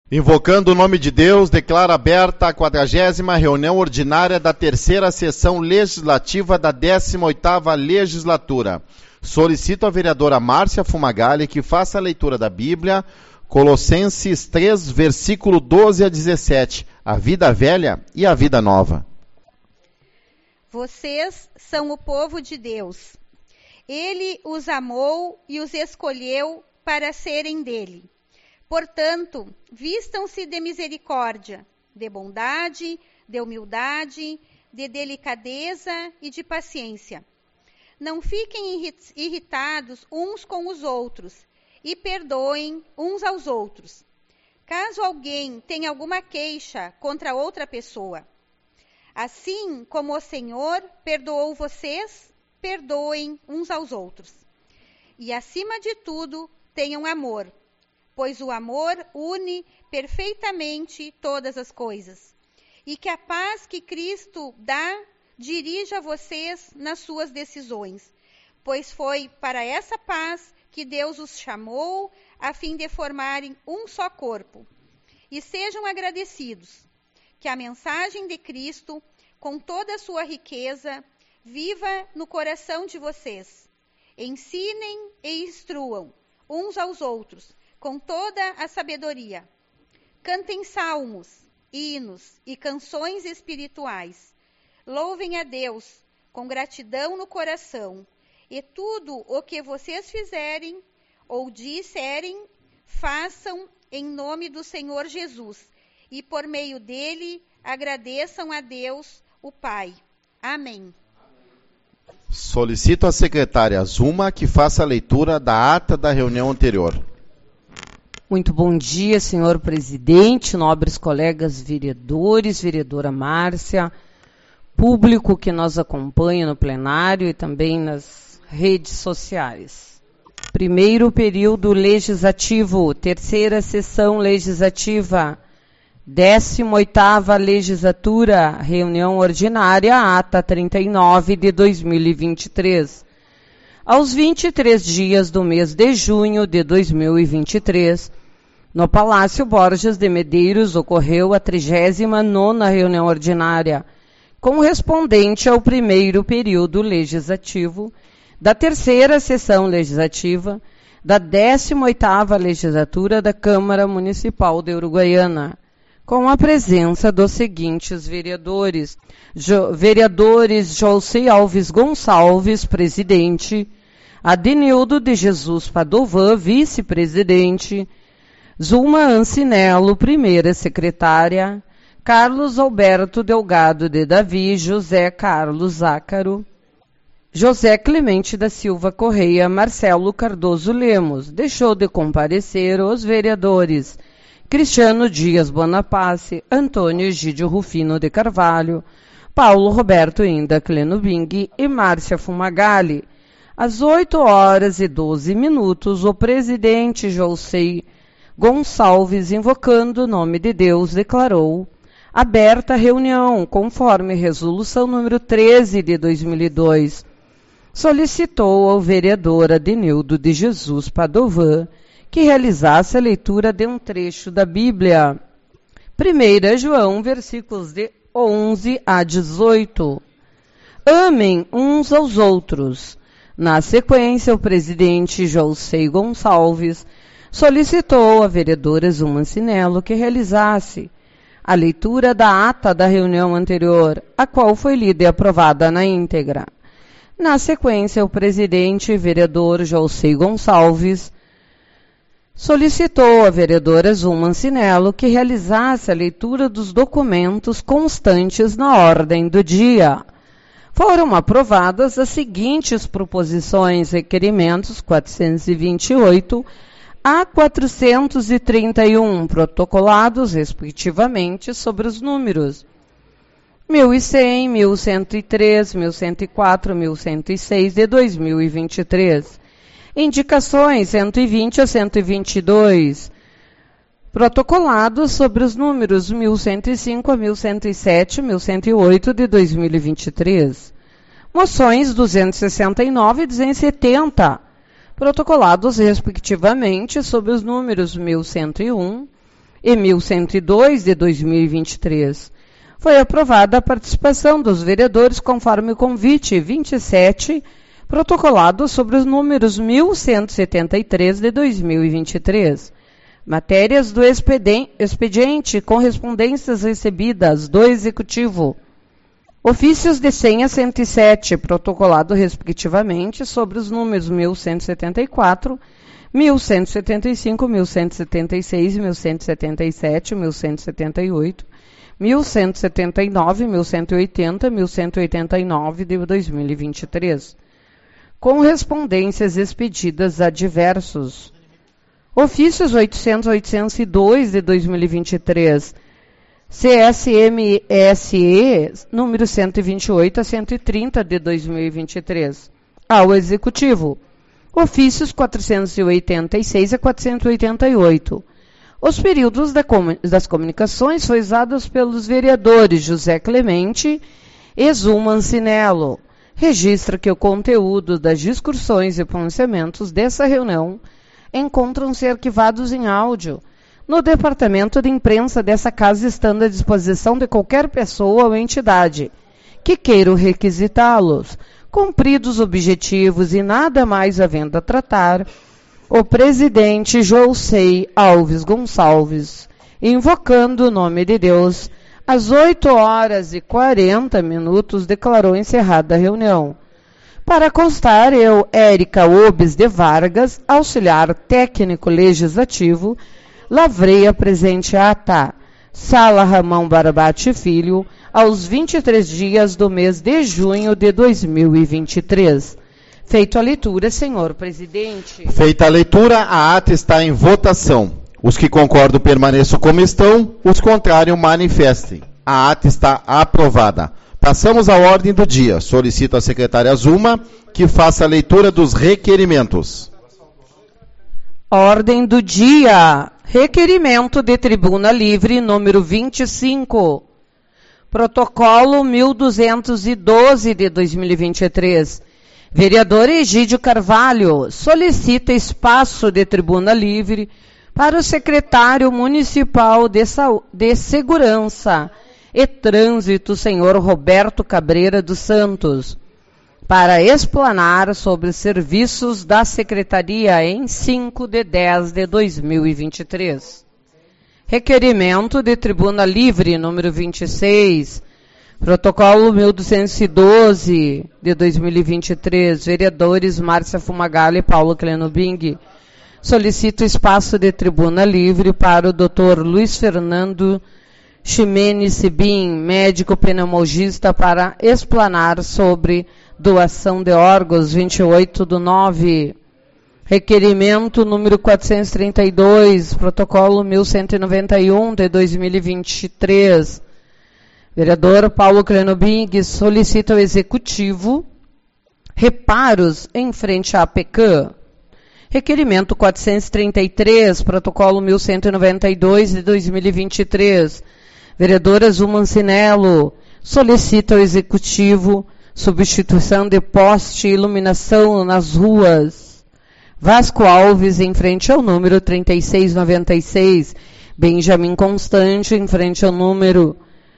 Invocando o nome de Deus, declaro aberta a 40ª reunião ordinária da terceira sessão legislativa da 18ª legislatura. Solicito à vereadora Márcia Fumagalli que faça a leitura da Bíblia, Colossenses 3, versículo 12 a 17, a vida velha e a vida nova. Vocês são o povo de Deus. Ele os amou e os escolheu para serem dele. Portanto, vistam-se de misericórdia, de bondade, de humildade, de delicadeza e de paciência. Não fiquem irritados uns com os outros e perdoem uns aos outros. Caso alguém tenha alguma queixa contra outra pessoa, assim como o Senhor perdoou vocês, perdoem uns aos outros. E acima de tudo, tenham amor, pois o amor une perfeitamente todas as coisas. E que a paz que Cristo dá dirija vocês nas suas decisões, pois foi para essa paz que Deus os chamou, a fim de formarem um só corpo. E sejam agradecidos, que a mensagem de Cristo, com toda a sua riqueza, viva no coração de vocês. Ensinem e instruam uns aos outros, com toda a sabedoria. Cantem salmos, hinos e canções espirituais. Louvem a Deus com gratidão no coração. E tudo o que vocês fizerem ou disserem, façam em nome do Senhor Jesus. E por meio dele, agradeçam a Deus, o Pai. Amém. Solicito à secretária Zuma que faça a leitura da ata da reunião anterior. Muito bom dia, senhor presidente, nobres colegas vereadores, vereadora Márcia, público que nos acompanha no plenário e também nas redes sociais. Primeiro período legislativo, terceira sessão legislativa, 18ª legislatura, reunião ordinária, ata 39 de 2023. Aos 23 dias do mês de junho de 2023, no Palácio Borges de Medeiros, ocorreu a 39ª reunião ordinária, correspondente ao primeiro período legislativo da terceira sessão legislativa da 18ª legislatura da Câmara Municipal de Uruguaiana, com a presença dos seguintes vereadores: vereadores José Alves Gonçalves, presidente; Adenildo de Jesus Padovan, vice-presidente; Zuma Ancinello, primeira secretária; Carlos Alberto Delgado de Davi, José Carlos Zácaro, José Clemente da Silva Correia, Marcelo Cardoso Lemos. Deixou de comparecer os vereadores Cristiano Dias Bonapace, Antônio Egídio Rufino de Carvalho, Paulo Roberto Inda Clenubing e Márcia Fumagalli. Às 8h12, o presidente José Gonçalves, invocando o nome de Deus, declarou aberta a reunião, conforme resolução número 13 de 2002. Solicitou ao vereador Adenildo de Jesus Padovan que realizasse a leitura de um trecho da Bíblia. 1 João, versículos de 11 a 18. Amem uns aos outros. Na sequência, o presidente José Gonçalves solicitou à vereadora Zuma Ancinello que realizasse a leitura da ata da reunião anterior, a qual foi lida e aprovada na íntegra. Na sequência, o presidente vereador José Gonçalves solicitou à vereadora Zuma Ancinello que realizasse a leitura dos documentos constantes na ordem do dia. Foram aprovadas as seguintes proposições, requerimentos 428 a 431, protocolados, respectivamente, sobre os números 1100, 1103, 1104, 1106 de 2023. Indicações 120 a 122, protocolados sobre os números 1105 a 1107, 1108 de 2023. Moções 269 e 270, protocolados respectivamente sobre os números 1101 e 1102 de 2023. Foi aprovada a participação dos vereadores conforme o convite 27, protocolado sobre os números 1173 de 2023. Matérias do expediente, correspondências recebidas do Executivo. Ofícios de senha 107, protocolado respectivamente sobre os números 1174, 1175, 1176, 1177, 1178, 1179, 1180, 1189 de 2023. Correspondências expedidas a diversos. Ofícios 800, 802 de 2023. CSMSE, número 128 a 130 de 2023. Ao Executivo. Ofícios 486 a 488. Os períodos das comunicações foram usados pelos vereadores José Clemente e Zuma Cinello. Registra que o conteúdo das discussões e pronunciamentos dessa reunião encontram-se arquivados em áudio no departamento de imprensa dessa casa, estando à disposição de qualquer pessoa ou entidade que queira requisitá-los. Cumpridos os objetivos e nada mais havendo a tratar, o presidente Jousei Alves Gonçalves, invocando o nome de Deus, às 8h40, declarou encerrada a reunião. Para constar, eu, Érica Obes de Vargas, auxiliar técnico legislativo, lavrei a presente ata. Sala Ramão Barbati Filho, aos 23 dias do mês de junho de 2023. Feito a leitura, senhor presidente. Feita a leitura, a ata está em votação. Os que concordam permaneçam como estão, os contrários manifestem. A ata está aprovada. Passamos à ordem do dia. Solicito à secretária Zuma que faça a leitura dos requerimentos. Ordem do dia. Requerimento de Tribuna Livre, número 25. Protocolo 1212 de 2023. Vereador Egídio Carvalho solicita espaço de tribuna livre para o secretário municipal de Segurança e Trânsito, senhor Roberto Cabreira dos Santos, para explanar sobre os serviços da Secretaria em 5/10 de 2023. Requerimento de tribuna livre, número 26, protocolo 1212 de 2023, vereadores Márcia Fumagalli e Paulo Clenobing, solicito espaço de tribuna livre para o Dr. Luiz Fernando Ximenes Sibim, médico pneumologista, para explanar sobre doação de órgãos, 28/9. Requerimento número 432, protocolo 1191 de 2023. Vereador Paulo Clenobing solicita ao Executivo reparos em frente à APECAM. Requerimento 433, protocolo 1192 de 2023. Vereadora Zuma Cinello solicita ao Executivo substituição de poste e iluminação nas ruas Vasco Alves, em frente ao número 3696, Benjamin Constante, em frente ao número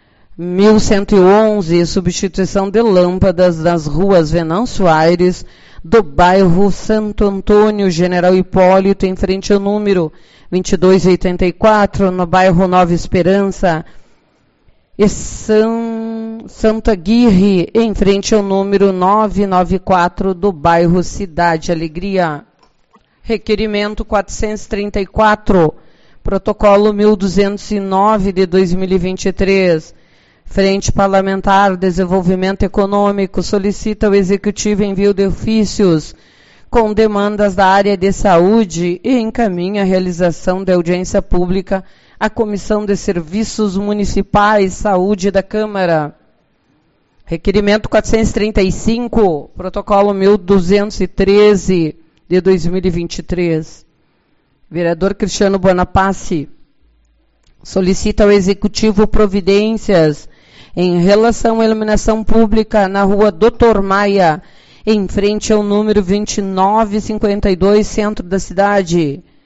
1111, substituição de lâmpadas nas ruas Venâncio Aires, do bairro Santo Antônio, General Hipólito, em frente ao número 2284, no bairro Nova Esperança, e Santa Aguirre, em frente ao número 994, do bairro Cidade Alegria. Requerimento 434, protocolo 1209 de 2023, Frente Parlamentar Desenvolvimento Econômico, solicita ao Executivo envio de ofícios com demandas da área de saúde e encaminha a realização da audiência pública à Comissão de Serviços Municipais Saúde da Câmara. Requerimento 435, protocolo 1213 de 2023. Vereador Cristiano Bonaparte solicita ao Executivo providências em relação à iluminação pública na rua Doutor Maia, em frente ao número 2952, centro da cidade.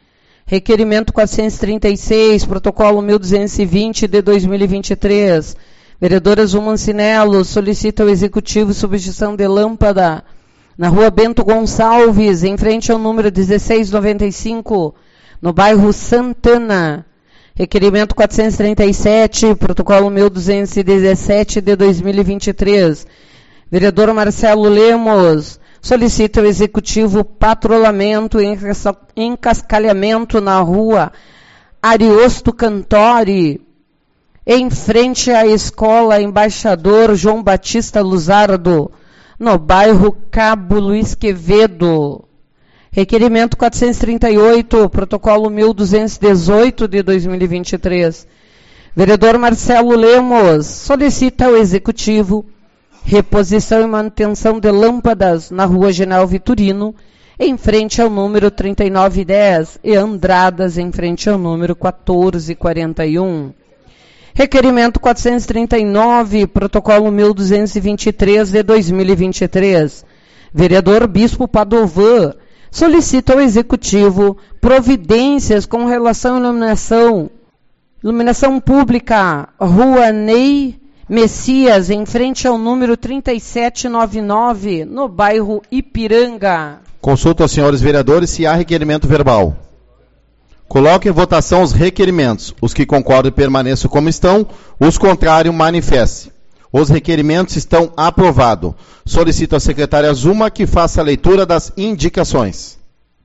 Requerimento 436, protocolo 1220 de 2023. Vereadora Zuma Ancinello solicita ao Executivo substituição de lâmpada na rua Bento Gonçalves, em frente ao número 1695, no bairro Santana. Requerimento 437, protocolo 1217 de 2023. Vereador Marcelo Lemos solicita ao Executivo patrulhamento e encascalhamento na rua Ariosto Cantori, em frente à Escola Embaixador João Batista Luzardo, no bairro Cabo Luiz Quevedo. Requerimento 438, protocolo 1218 de 2023. Vereador Marcelo Lemos solicita ao Executivo reposição e manutenção de lâmpadas na rua General Vitorino, em frente ao número 3910, e Andradas, em frente ao número 1441. Requerimento 439, protocolo 1223 de 2023. Vereador Bispo Padovan solicita ao Executivo providências com relação à iluminação pública, Rua Ney Messias, em frente ao número 3799, no bairro Ipiranga. Consulto aos senhores vereadores se há requerimento verbal. Coloque em votação os requerimentos. Os que concordam permaneçam como estão, os contrários manifestem. Os requerimentos estão aprovados. Solicito à secretária Zuma que faça a leitura das indicações.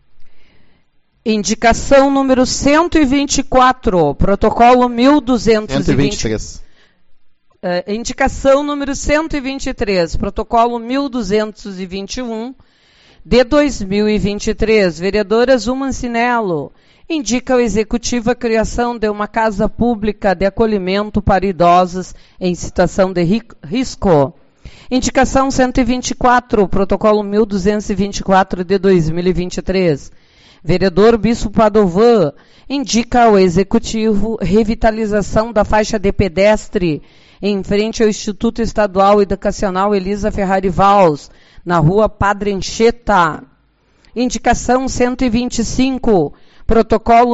Indicação número 124, protocolo 1223. Indicação número 123, protocolo 1221 de 2023. Vereadora Zuma Ancinello indica ao Executivo a criação de uma casa pública de acolhimento para idosos em situação de risco. Indicação 124, protocolo 1224 de 2023. Vereador Bispo Padovan indica ao Executivo revitalização da faixa de pedestre em frente ao Instituto Estadual Educacional Elisa Ferrari Valls, na rua Padre Anchieta. Indicação 125, protocolo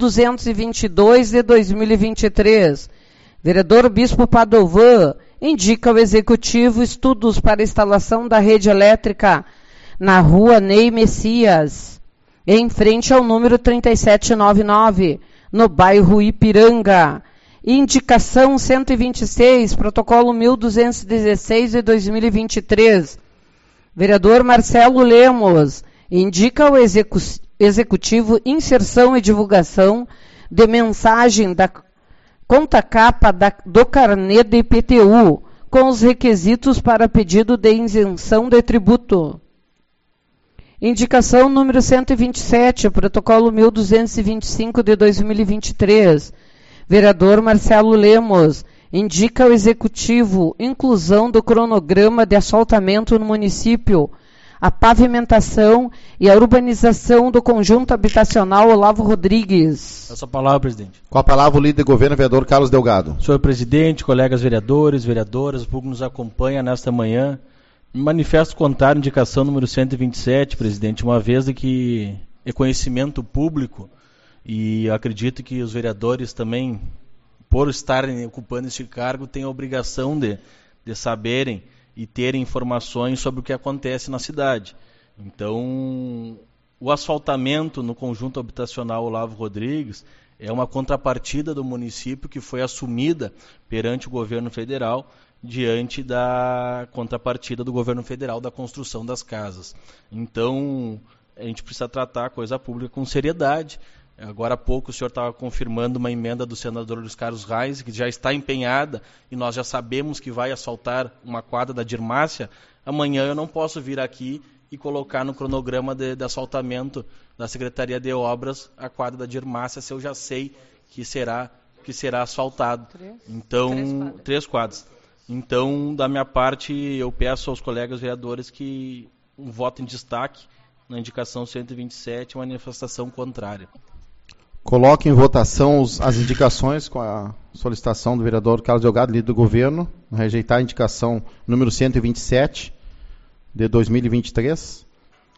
1222 de 2023. Vereador Bispo Padovan indica ao Executivo estudos para instalação da rede elétrica na rua Ney Messias, em frente ao número 3799, no bairro Ipiranga. Indicação 126, protocolo 1216 de 2023. Vereador Marcelo Lemos indica ao Executivo inserção e divulgação de mensagem da conta-capa do carnê de IPTU, com os requisitos para pedido de isenção de tributo. Indicação número 127, protocolo 1225 de 2023. Vereador Marcelo Lemos indica ao Executivo inclusão do cronograma de asfaltamento no município, a pavimentação e a urbanização do conjunto habitacional Olavo Rodrigues. Essa palavra, presidente. Com a palavra o líder de governo, vereador Carlos Delgado. Senhor presidente, colegas vereadores, vereadoras, o público nos acompanha nesta manhã. Me manifesto contrário à indicação número 127, presidente, uma vez de que é conhecimento público e acredito que os vereadores também, por estarem ocupando este cargo, têm a obrigação de saberem e terem informações sobre o que acontece na cidade. Então, o asfaltamento no conjunto habitacional Olavo Rodrigues é uma contrapartida do município que foi assumida perante o governo federal, diante da contrapartida do governo federal da construção das casas. Então, a gente precisa tratar a coisa pública com seriedade. Agora há pouco o senhor estava confirmando uma emenda do senador Luiz Carlos Reis, que já está empenhada, e nós já sabemos que vai asfaltar uma quadra da Dirmácia. Amanhã eu não posso vir aqui e colocar no cronograma de asfaltamento da Secretaria de Obras a quadra da Dirmácia, se eu já sei que será asfaltado. Três quadras. Então, da minha parte, eu peço aos colegas vereadores que um voto em destaque na indicação 127, manifestação contrária. Coloque em votação as indicações com a solicitação do vereador Carlos Delgado, líder do governo, rejeitar a indicação número 127 de 2023.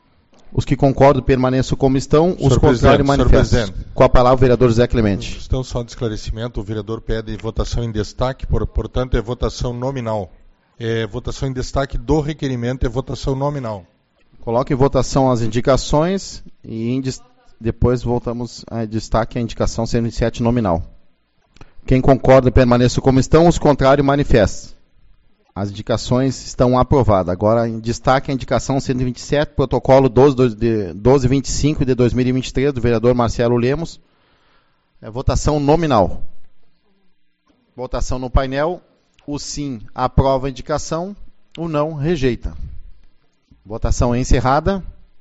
Os que concordam permaneçam como estão. Os Senhor contrários manifestem. Presidente. Com a palavra o vereador José Clemente. Então, só de esclarecimento, o vereador pede votação em destaque, portanto é votação nominal. Votação em destaque do requerimento é votação nominal. Coloque em votação as indicações e depois voltamos a destaque a indicação 127 nominal. Quem concorda permaneça como estão, os contrários manifestem. As indicações estão aprovadas. Agora, em destaque a indicação 127, protocolo 1225 de 2023, do vereador Marcelo Lemos. Votação nominal. Votação no painel. O sim aprova a indicação, o não rejeita. Votação encerrada.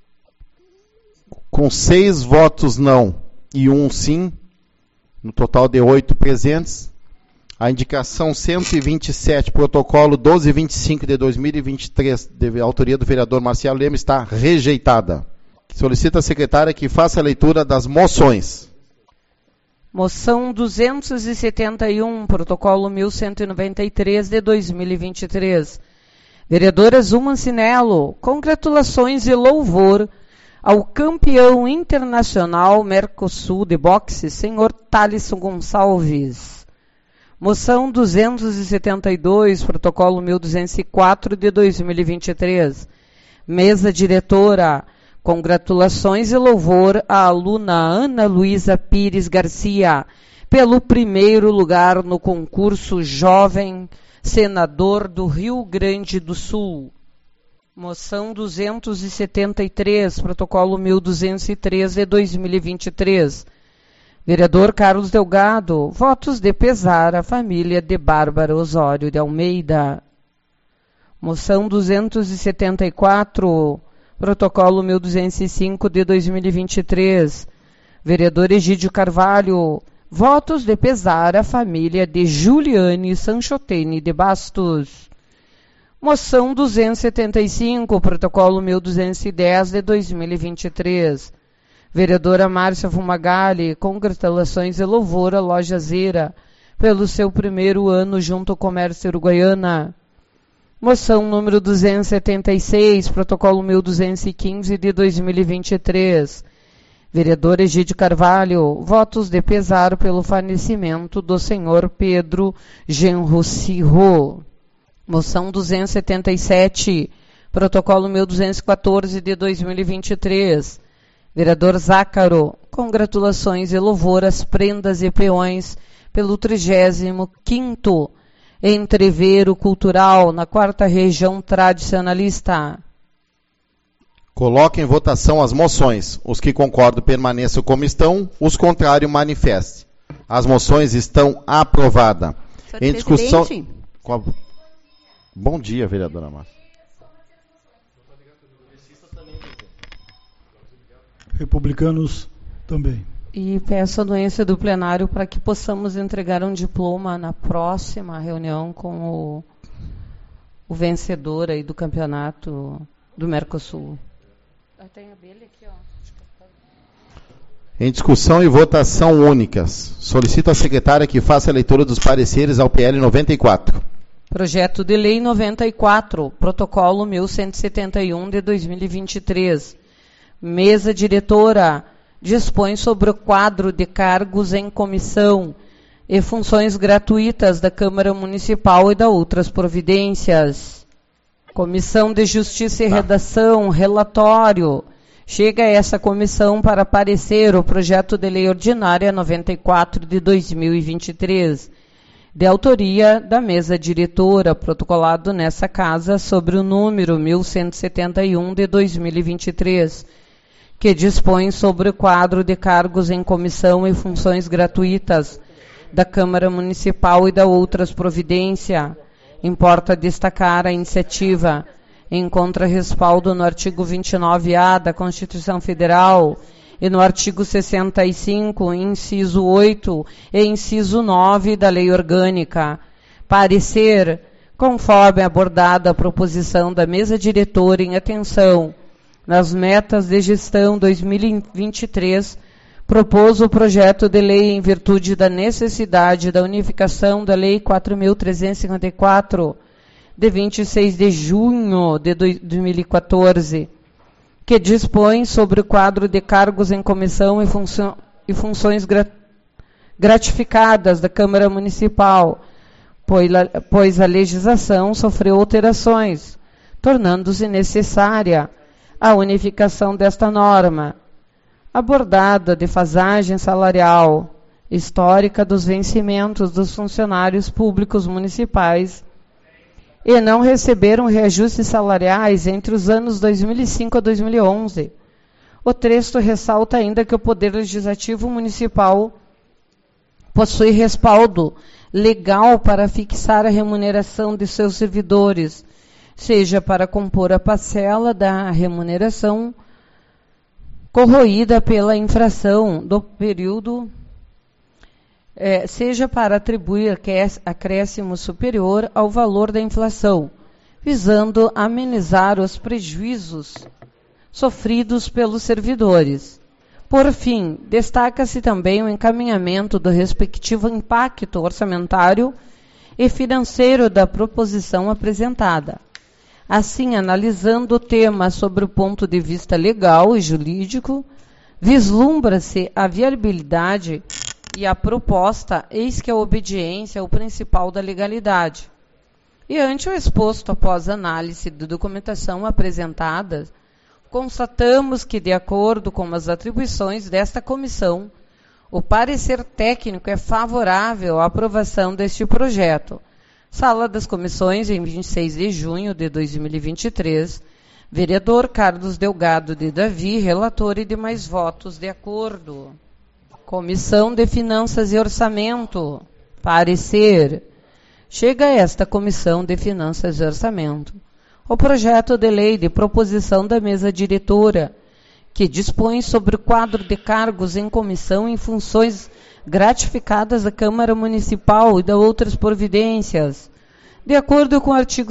Com 6 votos não e 1 sim, no total de 8 presentes, a indicação 127, protocolo 1225 de 2023, de autoria do vereador Marcelo Lemos, está rejeitada. Solicita a secretária que faça a leitura das moções. Moção 271, protocolo 1193 de 2023. Vereadora Zuma Cinello, congratulações e louvor ao campeão internacional Mercosul de boxe, senhor Thalisson Gonçalves. Moção 272, protocolo 1204 de 2023. Mesa diretora, congratulações e louvor à aluna Ana Luísa Pires Garcia, pelo primeiro lugar no concurso Jovem Senador do Rio Grande do Sul. Moção 273, protocolo 1203 de 2023. Vereador Carlos Delgado, votos de pesar à família de Bárbara Osório de Almeida. Moção 274, protocolo 1205 de 2023. Vereador Egídio Carvalho, votos de pesar à família de Juliane Sanchotene de Bastos. Moção 275, protocolo 1210 de 2023. Vereadora Márcia Fumagalli, congratulações e louvor à Loja Zera pelo seu primeiro ano junto ao Comércio Uruguaiana. Moção número 276, protocolo 1215 de 2023. Vereador Egídio Carvalho, votos de pesar pelo falecimento do senhor Pedro Genrocirro. Moção 277, protocolo 1214 de 2023. Vereador Zácaro, congratulações e louvor às prendas e peões pelo 35º Entreveiro Cultural na 4ª Região Tradicionalista. Coloque em votação as moções. Os que concordam permaneçam como estão, os contrários manifestem. As moções estão aprovadas. Em discussão. Bom dia, vereadora Márcia. Republicanos também. E peço a anuência do plenário para que possamos entregar um diploma na próxima reunião com o vencedor aí do campeonato do Mercosul. Tem abelha aqui, ó. Em discussão e votação únicas. Solicito à secretária que faça a leitura dos pareceres ao PL 94. Projeto de Lei 94, Protocolo 1171 de 2023. Mesa diretora dispõe sobre o quadro de cargos em comissão e funções gratuitas da Câmara Municipal e da outras providências. Comissão de Justiça e Redação, relatório. Chega a essa comissão para parecer o projeto de lei ordinária 94 de 2023, de autoria da mesa diretora, protocolado nessa casa sobre o número 1171 de 2023, que dispõe sobre o quadro de cargos em comissão e funções gratuitas da Câmara Municipal e da outras providências. Importa destacar a iniciativa encontra respaldo no artigo 29A da Constituição Federal e no artigo 65, inciso 8 e inciso 9 da Lei Orgânica. Parecer, conforme abordada a proposição da mesa diretora em atenção nas metas de gestão 2023, propôs o projeto de lei em virtude da necessidade da unificação da Lei 4.354, de 26 de junho de 2014, que dispõe sobre o quadro de cargos em comissão e funções gratificadas da Câmara Municipal, pois a legislação sofreu alterações, tornando-se necessária a unificação desta norma, abordada a defasagem salarial histórica dos vencimentos dos funcionários públicos municipais e não receberam reajustes salariais entre os anos 2005 a 2011. O texto ressalta ainda que o Poder Legislativo Municipal possui respaldo legal para fixar a remuneração de seus servidores, seja para compor a parcela da remuneração corroída pela infração do período, seja para atribuir acréscimo superior ao valor da inflação, visando amenizar os prejuízos sofridos pelos servidores. Por fim, destaca-se também o encaminhamento do respectivo impacto orçamentário e financeiro da proposição apresentada. Assim, analisando o tema sobre o ponto de vista legal e jurídico, vislumbra-se a viabilidade e a proposta, eis que a obediência é o principal da legalidade. E ante o exposto após análise da documentação apresentada, constatamos que, de acordo com as atribuições desta comissão, o parecer técnico é favorável à aprovação deste projeto. Sala das Comissões, em 26 de junho de 2023, vereador Carlos Delgado de Davi, relator e demais votos de acordo. Comissão de Finanças e Orçamento, parecer. Chega a esta Comissão de Finanças e Orçamento o projeto de lei de proposição da mesa diretora, que dispõe sobre o quadro de cargos em comissão em funções gratificadas da Câmara Municipal e de outras providências. De acordo com o artigo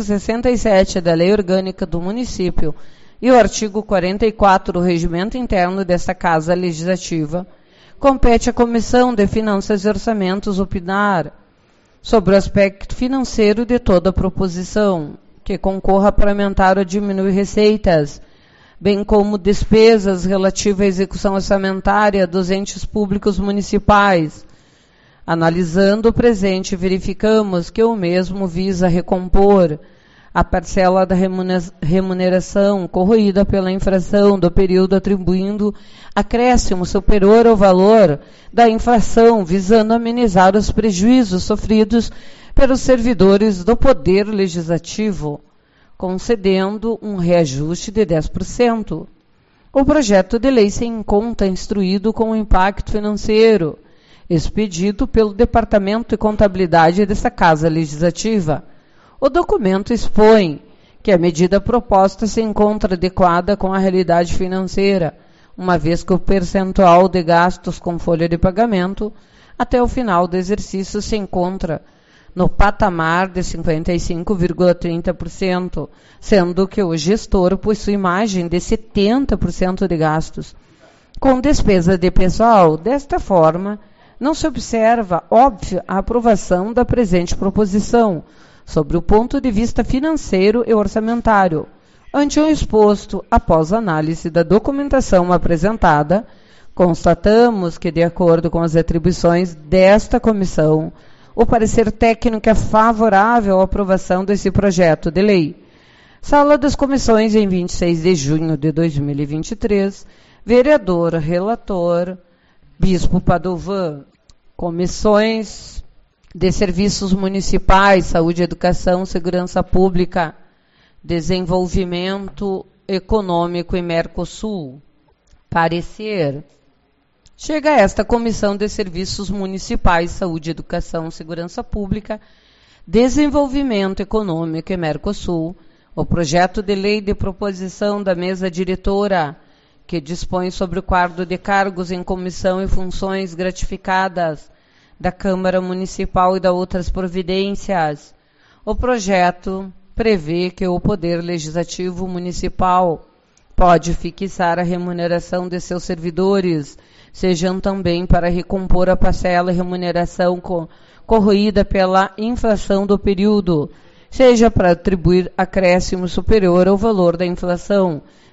67 da Lei Orgânica do Município e o artigo 44 do Regimento Interno desta Casa Legislativa, compete à Comissão de Finanças e Orçamentos opinar sobre o aspecto financeiro de toda a proposição, que concorra para aumentar ou diminuir receitas, bem como despesas relativas à execução orçamentária dos entes públicos municipais. Analisando o presente, verificamos que o mesmo visa recompor a parcela da remuneração corroída pela infração do período, atribuindo acréscimo superior ao valor da inflação, visando amenizar os prejuízos sofridos pelos servidores do Poder Legislativo, concedendo um reajuste de 10%. O projeto de lei se encontra instruído com o impacto financeiro, expedido pelo Departamento de Contabilidade desta Casa Legislativa. O documento expõe que a medida proposta se encontra adequada com a realidade financeira, uma vez que o percentual de gastos com folha de pagamento até o final do exercício se encontra no patamar de 55,30%, sendo que o gestor possui margem de 70% de gastos. Com despesa de pessoal, desta forma, não se observa, óbvio, a aprovação da presente proposição, sobre o ponto de vista financeiro e orçamentário. Ante o exposto, após análise da documentação apresentada, constatamos que, de acordo com as atribuições desta comissão, o parecer técnico é favorável à aprovação desse projeto de lei. Sala das Comissões, em 26 de junho de 2023, vereador, relator, Bispo Padovan. Comissões de Serviços Municipais, Saúde, Educação, Segurança Pública, Desenvolvimento Econômico e Mercosul. Parecer. Chega a esta Comissão de Serviços Municipais, Saúde, Educação, Segurança Pública, Desenvolvimento Econômico e Mercosul, o projeto de lei de proposição da mesa diretora, que dispõe sobre o quadro de cargos em comissão e funções gratificadas da Câmara Municipal e da outras providências. O projeto prevê que o Poder Legislativo Municipal pode fixar a remuneração de seus servidores, sejam também para recompor a parcela e remuneração corroída pela inflação do período, seja para atribuir acréscimo superior ao valor da inflação,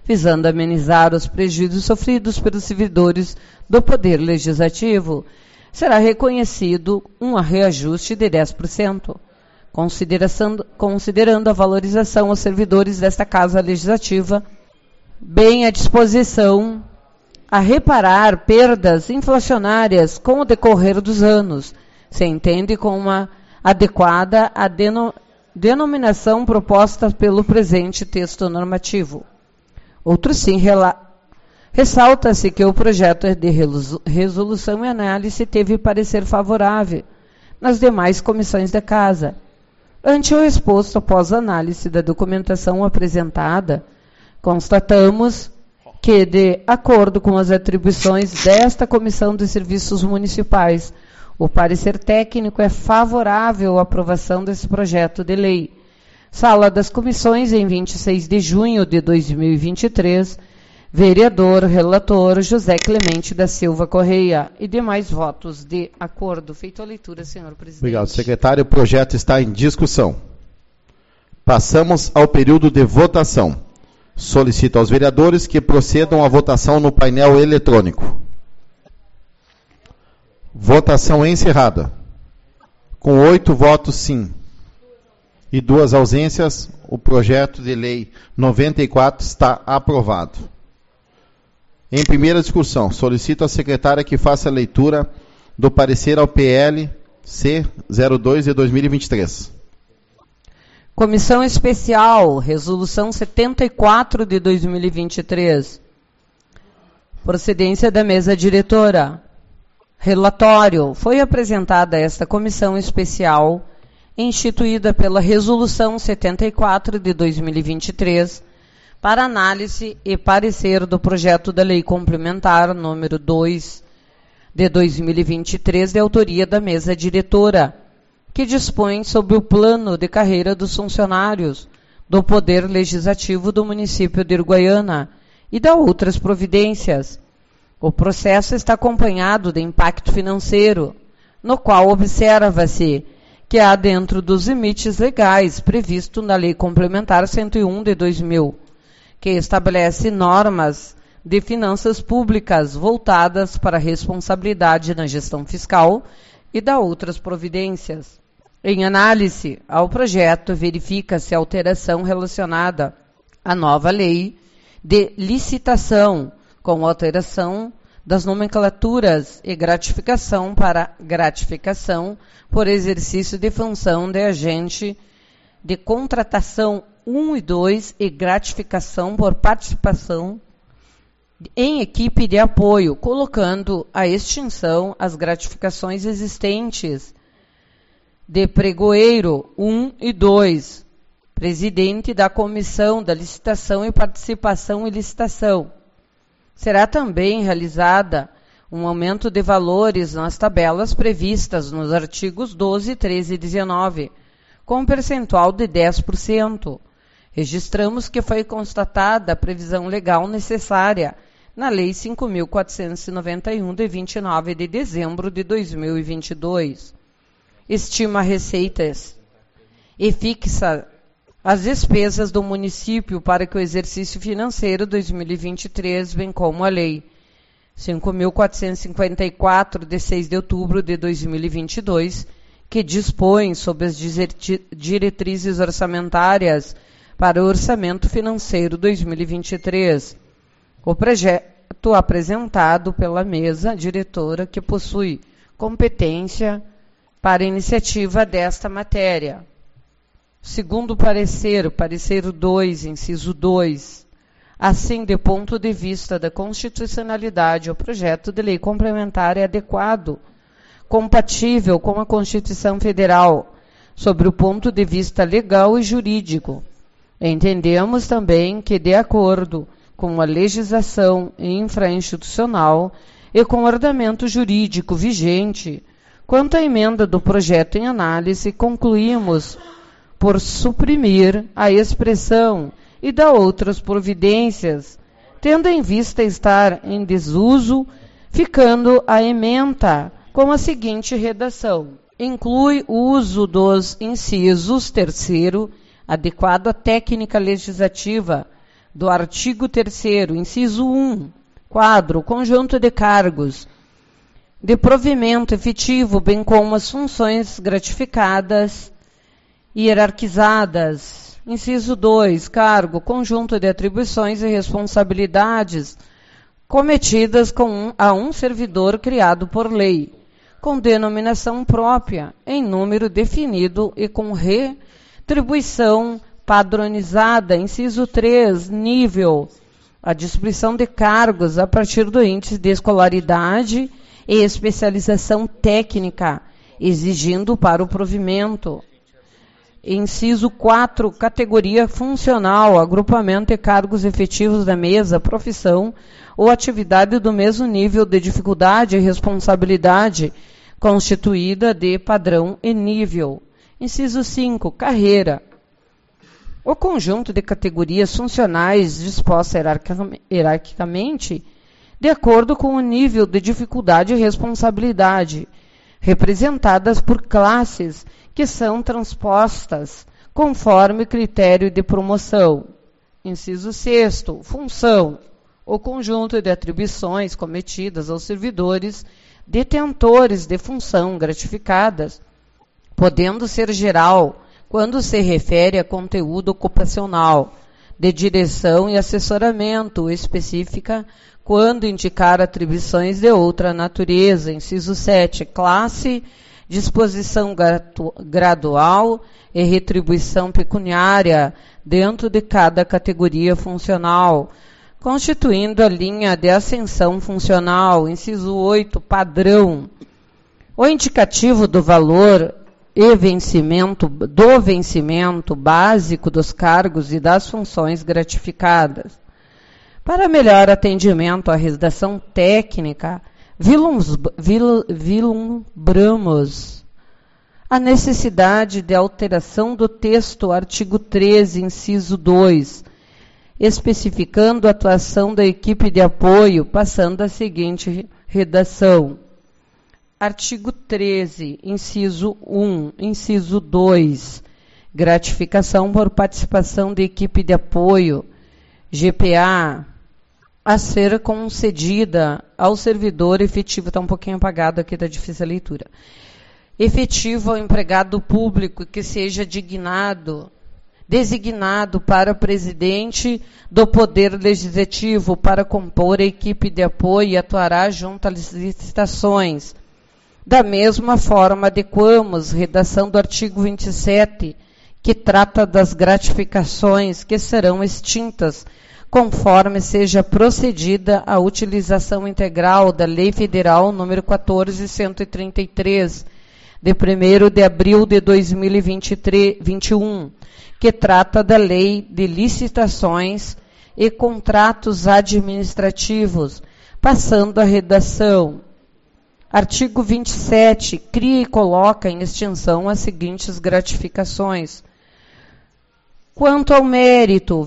visando amenizar os prejuízos sofridos pelos servidores do Poder Legislativo, será reconhecido um reajuste de 10%, considerando a valorização aos servidores desta Casa Legislativa, bem à disposição a reparar perdas inflacionárias com o decorrer dos anos. Se entende com uma adequada a denominação proposta pelo presente texto normativo. Outro sim, ressalta-se que o projeto de resolução e análise teve parecer favorável nas demais comissões da Casa. Ante o exposto, após a análise da documentação apresentada, constatamos que, de acordo com as atribuições desta Comissão de Serviços Municipais, o parecer técnico é favorável à aprovação desse projeto de lei. Sala das Comissões, em 26 de junho de 2023, vereador relator José Clemente da Silva Correia e demais votos de acordo. Feito a leitura, senhor presidente. Obrigado, secretário. O projeto está em discussão. Passamos ao período de votação. Solicito aos vereadores que procedam à votação no painel eletrônico. Votação encerrada. Com 8 votos sim e 2 ausências, o projeto de lei 94 está aprovado. Em primeira discussão, solicito à secretária que faça a leitura do parecer ao PL C02 de 2023. Comissão Especial, Resolução 74 de 2023. Procedência da mesa diretora. Relatório. Foi apresentada esta Comissão Especial, instituída pela Resolução 74 de 2023, para análise e parecer do projeto da Lei Complementar número 2 de 2023, de autoria da mesa diretora, que dispõe sobre o plano de carreira dos funcionários do Poder Legislativo do município de Uruguaiana e da outras providências. O processo está acompanhado de impacto financeiro, no qual observa-se que há dentro dos limites legais previsto na Lei Complementar 101 de 2000, que estabelece normas de finanças públicas voltadas para a responsabilidade na gestão fiscal e da outras providências. Em análise ao projeto, verifica-se a alteração relacionada à nova lei de licitação, com alteração das nomenclaturas e gratificação para gratificação por exercício de função de agente de contratação 1 e 2 e gratificação por participação em equipe de apoio, colocando à extinção as gratificações existentes de pregoeiro 1 e 2, presidente da Comissão da Licitação e Participação em Licitação. Será também realizada um aumento de valores nas tabelas previstas nos artigos 12, 13 e 19, com um percentual de 10%. Registramos que foi constatada a previsão legal necessária na Lei 5.491, de 29 de dezembro de 2022. Estima receitas e fixa as despesas do município para que o exercício financeiro 2023, bem como a Lei 5.454, de 6 de outubro de 2022, que dispõe sobre as diretrizes orçamentárias para o orçamento financeiro 2023. O projeto apresentado pela mesa diretora, que possui competência para a iniciativa desta matéria. Segundo parecer, parecer 2, inciso 2, assim, de ponto de vista da constitucionalidade, o projeto de lei complementar é adequado, compatível com a Constituição Federal, sobre o ponto de vista legal e jurídico. Entendemos também que, de acordo com a legislação infrainstitucional e com o ordenamento jurídico vigente, quanto à emenda do projeto em análise, concluímos por suprimir a expressão e dar outras providências, tendo em vista estar em desuso, ficando a ementa com a seguinte redação: inclui o uso dos incisos 3º, adequado à técnica legislativa, do artigo 3º, inciso 1, quadro, conjunto de cargos de provimento efetivo, bem como as funções gratificadas e hierarquizadas. Inciso 2, cargo, conjunto de atribuições e responsabilidades cometidas a um servidor criado por lei, com denominação própria, em número definido e com retribuição padronizada. Inciso 3, nível, a distribuição de cargos a partir do índice de escolaridade e especialização técnica, exigindo para o provimento. Inciso 4, categoria funcional, agrupamento de cargos efetivos da mesa, profissão ou atividade do mesmo nível de dificuldade e responsabilidade, constituída de padrão e nível. Inciso 5, carreira. O conjunto de categorias funcionais dispostas hierarquicamente de acordo com o nível de dificuldade e responsabilidade, representadas por classes que são transpostas conforme critério de promoção. Inciso 6, função. O conjunto de atribuições cometidas aos servidores detentores de função gratificadas, podendo ser geral, quando se refere a conteúdo ocupacional, de direção e assessoramento, específica, quando indicar atribuições de outra natureza. Inciso 7, classe, disposição gradual e retribuição pecuniária dentro de cada categoria funcional, constituindo a linha de ascensão funcional. Inciso 8, padrão. O indicativo do valor e vencimento básico dos cargos e das funções gratificadas. Para melhor atendimento à redação técnica, vislumbramos a necessidade de alteração do texto, artigo 13, inciso 2, especificando a atuação da equipe de apoio, passando a seguinte redação. Artigo 13, inciso 1, inciso 2, gratificação por participação da equipe de apoio, GPA, a ser concedida ao servidor efetivo, está um pouquinho apagado aqui, está difícil a leitura, efetivo ao empregado público que seja designado para presidente do Poder Legislativo para compor a equipe de apoio e atuará junto às licitações. Da mesma forma, adequamos redação do artigo 27, que trata das gratificações que serão extintas conforme seja procedida a utilização integral da Lei Federal nº 14.133, de 1º de abril de 2021, que trata da Lei de Licitações e Contratos Administrativos, passando a redação. Artigo 27, cria e coloca em extinção as seguintes gratificações. Quanto ao mérito,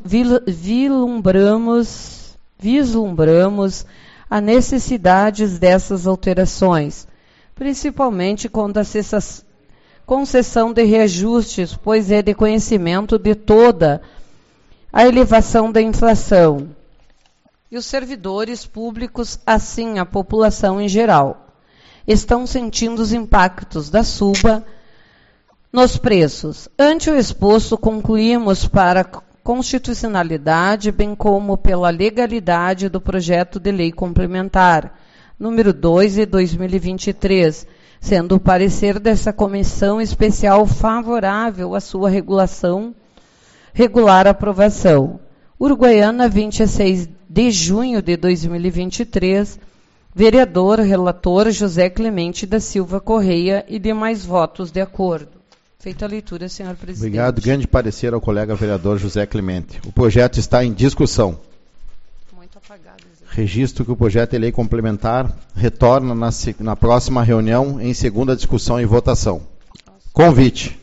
vislumbramos a necessidade dessas alterações, principalmente quando a concessão de reajustes, pois é de conhecimento de toda a elevação da inflação. E os servidores públicos, assim a população em geral, estão sentindo os impactos da suba nos preços. Ante o exposto, concluímos para a constitucionalidade, bem como pela legalidade do projeto de lei complementar, número 2 de 2023, sendo o parecer dessa comissão especial favorável à sua regular aprovação. Uruguaiana, 26 de junho de 2023, vereador, relator José Clemente da Silva Correia e demais votos de acordo. Feita a leitura, senhor presidente. Obrigado. Grande parecer ao colega vereador José Clemente. O projeto está em discussão. Muito apagado. Registro que o projeto de lei complementar retorna na próxima reunião em segunda discussão e votação. Convite.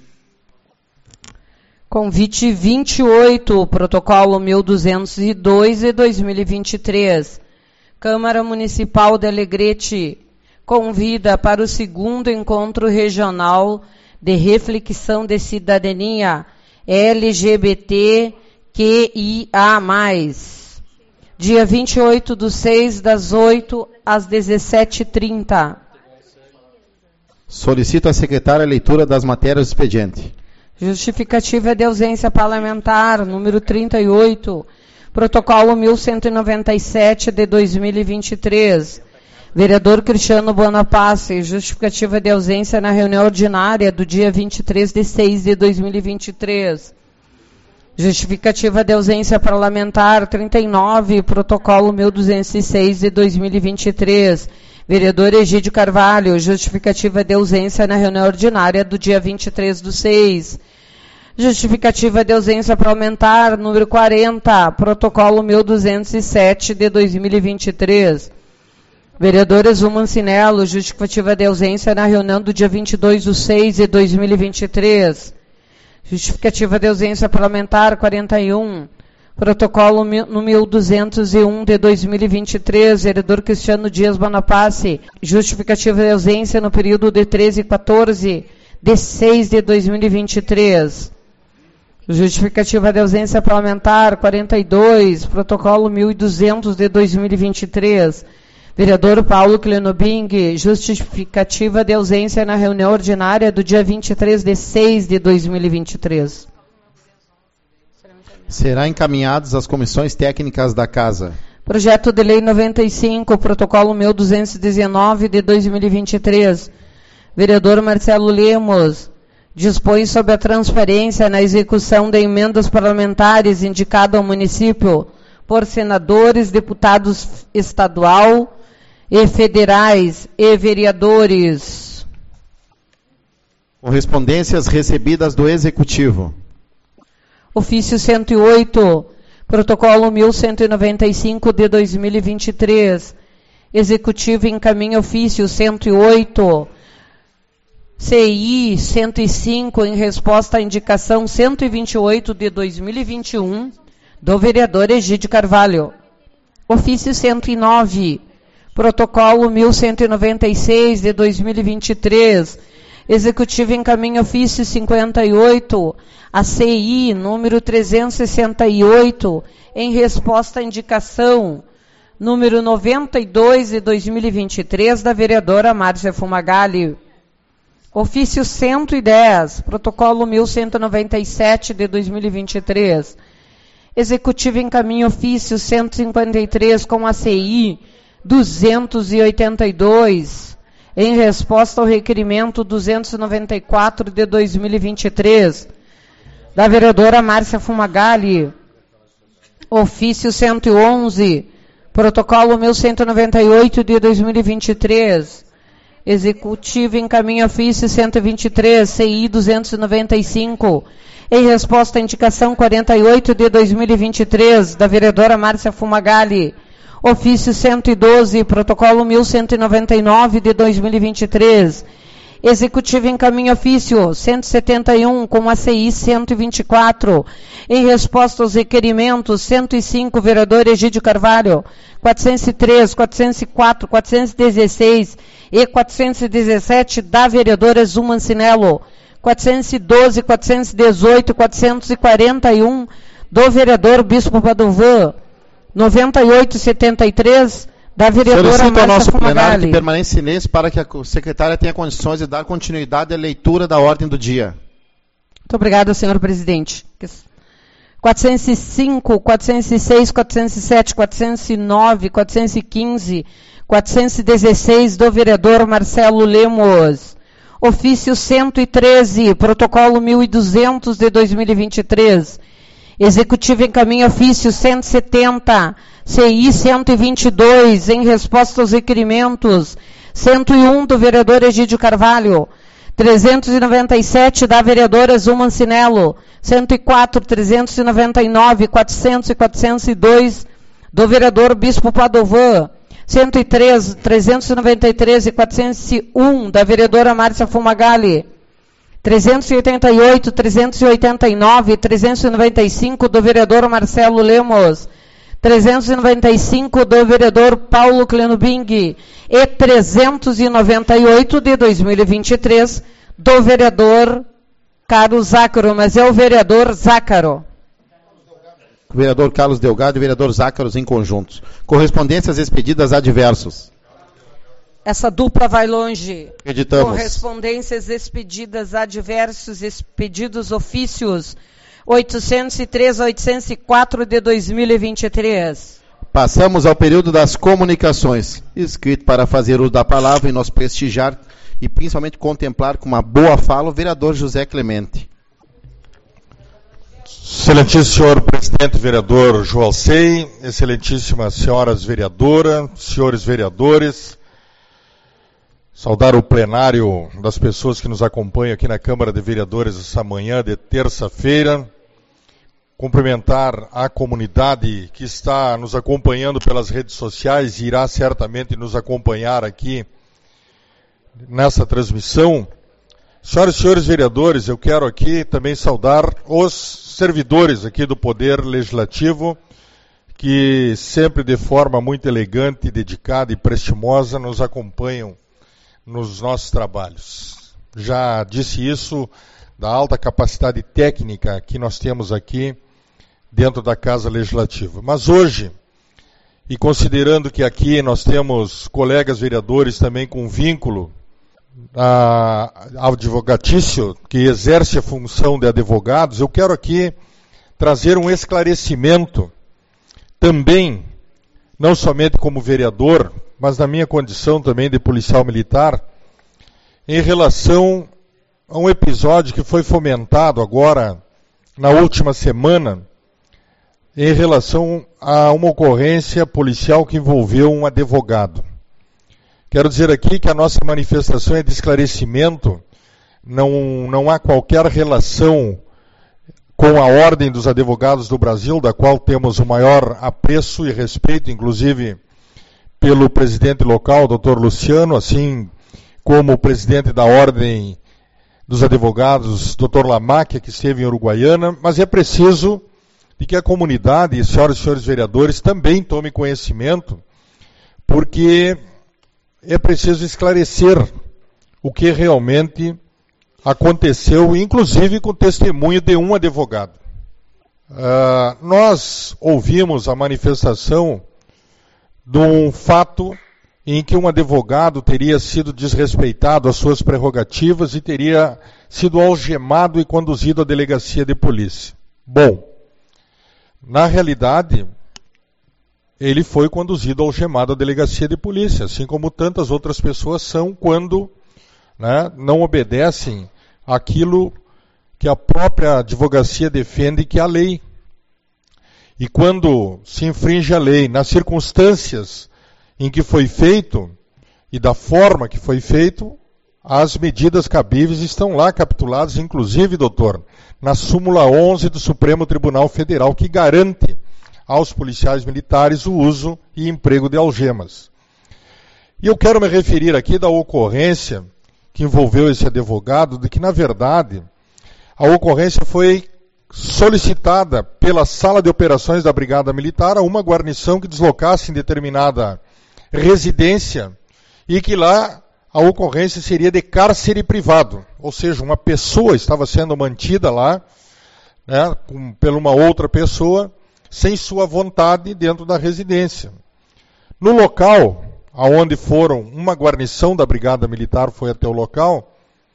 Convite 28, protocolo 1202 de 2023. Câmara Municipal de Alegrete convida para o 2º Encontro Regional de Reflexão de Cidadania LGBTQIA+, QIA+. Dia 28/6, das 8 às 17h30. Solicito à secretária a leitura das matérias do expediente. Justificativa de ausência parlamentar, número 38, protocolo 1197 de 2023. Vereador Cristiano Bonaparte, justificativa de ausência na reunião ordinária do dia 23/6 de 2023. Justificativa de ausência parlamentar 39, protocolo 1206 de 2023. Vereador Egídio Carvalho, justificativa de ausência na reunião ordinária do dia 23/6. Justificativa de ausência parlamentar número 40, protocolo 1207 de 2023. Vereador Exu Mancinello, justificativa de ausência na reunião do dia 22/6 de 2023. Justificativa de ausência parlamentar 41, protocolo número 1201 de 2023, vereador Cristiano Dias Bonaparte, justificativa de ausência no período de 13 e 14 de 6 de 2023. Justificativa de ausência parlamentar 42, protocolo 1200 de 2023. Vereador Paulo Clenobing, justificativa de ausência na reunião ordinária do dia 23/6 de 2023. Será encaminhados às comissões técnicas da Casa. Projeto de Lei 95, protocolo 1219 de 2023. Vereador Marcelo Lemos, dispõe sobre a transferência na execução de emendas parlamentares indicada ao município por senadores, deputados estadual e federais e vereadores. Correspondências recebidas do Executivo. Ofício 108, protocolo 1195 de 2023. Executivo encaminha ofício 108, CI 105, em resposta à indicação 128 de 2021 do vereador Egídio Carvalho. Ofício 109, protocolo 1196 de 2023. Executivo encaminha ofício 58, a CI número 368, em resposta à indicação número 92 de 2023 da vereadora Márcia Fumagalli. Ofício 110, protocolo 1197 de 2023. Executivo encaminha ofício 153 com a CI 282, em resposta ao requerimento 294 de 2023, da vereadora Márcia Fumagalli. Ofício 111, protocolo 1198 de 2023. Executivo encaminha ofício 123, CI 295, em resposta à indicação 48 de 2023, da vereadora Márcia Fumagalli. Ofício 112, protocolo 1199 de 2023. Executivo encaminha ofício 171 com a CI 124, em resposta aos requerimentos 105, vereador Egídio Carvalho, 403, 404, 416 e 417 da vereadora Exu Mancinello, 412, 418, 441 do vereador Bispo Padovan, 9873 da vereadora Solicito ao Márcia nosso plenário Fumagalli. que permaneça em silêncio para que a secretária tenha condições de dar continuidade à leitura da ordem do dia. Muito obrigada, senhor presidente. 405, 406, 407, 409, 415, 416 do vereador Marcelo Lemos. Ofício 113, protocolo 1200 de 2023. Executivo encaminha ofício 170, CI 122, em resposta aos requerimentos 101 do vereador Egídio Carvalho, 397 da vereadora Exu Mancinello, 104, 399, 400 e 402 do vereador Bispo Padovan, 103, 393 e 401 da vereadora Márcia Fumagalli, 388, 389 e 395 do vereador Marcelo Lemos, 395 do vereador Paulo Clenobing e 398 de 2023 do vereador Carlos Zácaro, mas é o vereador Zácaro. vereador Carlos Delgado e vereador Zácaros em conjuntos. Correspondências expedidas adversos. Essa dupla vai longe. Acreditamos. Correspondências expedidas adversos, expedidos ofícios 803 a 804 de 2023. Passamos ao período das comunicações. Inscrito para fazer uso da palavra e nos prestigiar e principalmente contemplar com uma boa fala o vereador José Clemente. Excelentíssimo senhor presidente vereador João Sei, excelentíssimas senhoras vereadoras, senhores vereadores, saudar o plenário das pessoas que nos acompanham aqui na Câmara de Vereadores essa manhã de terça-feira, cumprimentar a comunidade que está nos acompanhando pelas redes sociais e irá certamente nos acompanhar aqui nessa transmissão. Senhoras e senhores vereadores, eu quero aqui também saudar os servidores aqui do Poder Legislativo, que sempre de forma muito elegante, dedicada e prestimosa nos acompanham nos nossos trabalhos. Já disse isso da alta capacidade técnica que nós temos aqui dentro da Casa Legislativa. Mas hoje, e considerando que aqui nós temos colegas vereadores também com vínculo advocatício, que exerce a função de advogados, eu quero aqui trazer um esclarecimento também, não somente como vereador, mas na minha condição também de policial militar, em relação a um episódio que foi fomentado agora, na última semana, em relação a uma ocorrência policial que envolveu um advogado. Quero dizer aqui que a nossa manifestação é de esclarecimento, não há qualquer relação com a Ordem dos Advogados do Brasil, da qual temos o maior apreço e respeito, inclusive pelo presidente local, Dr. Luciano, assim como o presidente da Ordem dos Advogados, Dr. Lamáquia, que esteve em Uruguaiana, mas é preciso de que a comunidade, senhoras e senhores vereadores, também tome conhecimento, porque é preciso esclarecer o que realmente aconteceu, inclusive com o testemunho de um advogado. Nós ouvimos a manifestação de um fato em que um advogado teria sido desrespeitado às suas prerrogativas e teria sido algemado e conduzido à delegacia de polícia. Bom, na realidade, ele foi conduzido algemado à delegacia de polícia, assim como tantas outras pessoas são quando não obedecem àquilo que a própria advocacia defende, que é a lei. E quando se infringe a lei, nas circunstâncias em que foi feito e da forma que foi feito, as medidas cabíveis estão lá capituladas, inclusive, doutor, na súmula 11 do Supremo Tribunal Federal, que garante aos policiais militares o uso e emprego de algemas. E eu quero me referir aqui da ocorrência que envolveu esse advogado, de que, na verdade, a ocorrência foi solicitada pela Sala de Operações da Brigada Militar a uma guarnição que deslocasse em determinada residência e que lá a ocorrência seria de cárcere privado, ou seja, uma pessoa estava sendo mantida lá, por uma outra pessoa, sem sua vontade dentro da residência. No local, aonde foram, uma guarnição da Brigada Militar foi até o local,